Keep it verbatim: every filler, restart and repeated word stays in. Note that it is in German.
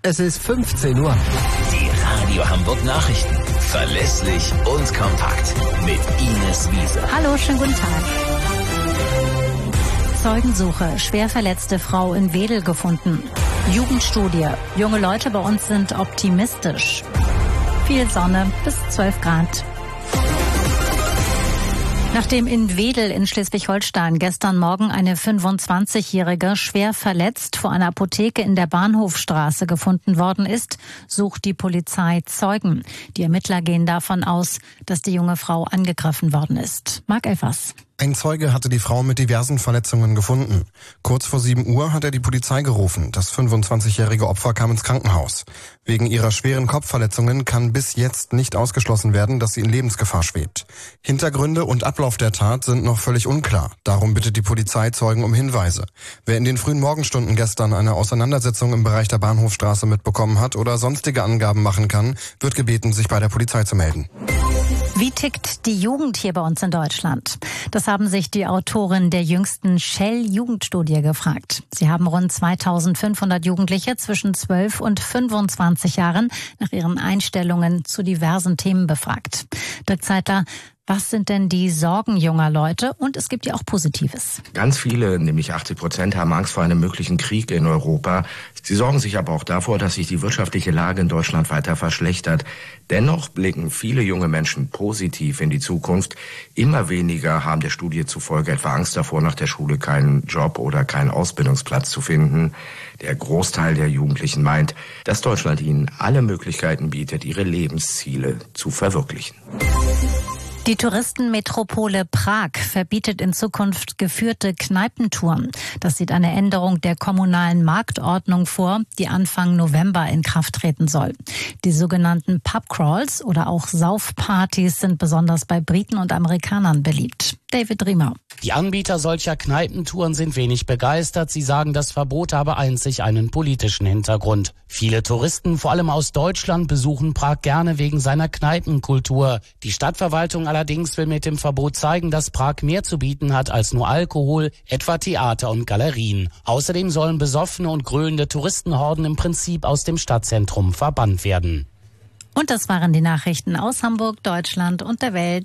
Es ist fünfzehn Uhr. Die Radio Hamburg Nachrichten. Verlässlich und kompakt. Mit Ines Wiese. Hallo, schönen guten Tag. Zeugensuche. Schwer verletzte Frau in Wedel gefunden. Jugendstudie. Junge Leute bei uns sind optimistisch. Viel Sonne bis zwölf Grad. Nachdem in Wedel in Schleswig-Holstein gestern Morgen eine fünfundzwanzigjährige schwer verletzt vor einer Apotheke in der Bahnhofstraße gefunden worden ist, sucht die Polizei Zeugen. Die Ermittler gehen davon aus, dass die junge Frau angegriffen worden ist. Marc Elfers. Ein Zeuge hatte die Frau mit diversen Verletzungen gefunden. Kurz vor sieben Uhr hat er die Polizei gerufen. Das fünfundzwanzigjährige Opfer kam ins Krankenhaus. Wegen ihrer schweren Kopfverletzungen kann bis jetzt nicht ausgeschlossen werden, dass sie in Lebensgefahr schwebt. Hintergründe und Ablauf der Tat sind noch völlig unklar. Darum bittet die Polizei Zeugen um Hinweise. Wer in den frühen Morgenstunden gestern eine Auseinandersetzung im Bereich der Bahnhofstraße mitbekommen hat oder sonstige Angaben machen kann, wird gebeten, sich bei der Polizei zu melden. Wie tickt die Jugend hier bei uns in Deutschland? Das haben sich die Autoren der jüngsten Shell-Jugendstudie gefragt. Sie haben rund zweitausendfünfhundert Jugendliche zwischen zwölf und fünfundzwanzig Jahren nach ihren Einstellungen zu diversen Themen befragt. Dirk Zeitler, was sind denn die Sorgen junger Leute? Und es gibt ja auch Positives. Ganz viele, nämlich achtzig Prozent, haben Angst vor einem möglichen Krieg in Europa. Sie sorgen sich aber auch davor, dass sich die wirtschaftliche Lage in Deutschland weiter verschlechtert. Dennoch blicken viele junge Menschen positiv in die Zukunft. Immer weniger haben der Studie zufolge etwa Angst davor, nach der Schule keinen Job oder keinen Ausbildungsplatz zu finden. Der Großteil der Jugendlichen meint, dass Deutschland ihnen alle Möglichkeiten bietet, ihre Lebensziele zu verwirklichen. Die Touristenmetropole Prag verbietet in Zukunft geführte Kneipentouren. Das sieht eine Änderung der kommunalen Marktordnung vor, die Anfang November in Kraft treten soll. Die sogenannten Pubcrawls oder auch Saufpartys sind besonders bei Briten und Amerikanern beliebt. David Riemer. Die Anbieter solcher Kneipentouren sind wenig begeistert. Sie sagen, das Verbot habe einzig einen politischen Hintergrund. Viele Touristen, vor allem aus Deutschland, besuchen Prag gerne wegen seiner Kneipenkultur. Die Stadtverwaltung allerdings will mit dem Verbot zeigen, dass Prag mehr zu bieten hat als nur Alkohol, etwa Theater und Galerien. Außerdem sollen besoffene und gröhlende Touristenhorden im Prinzip aus dem Stadtzentrum verbannt werden. Und das waren die Nachrichten aus Hamburg, Deutschland und der Welt.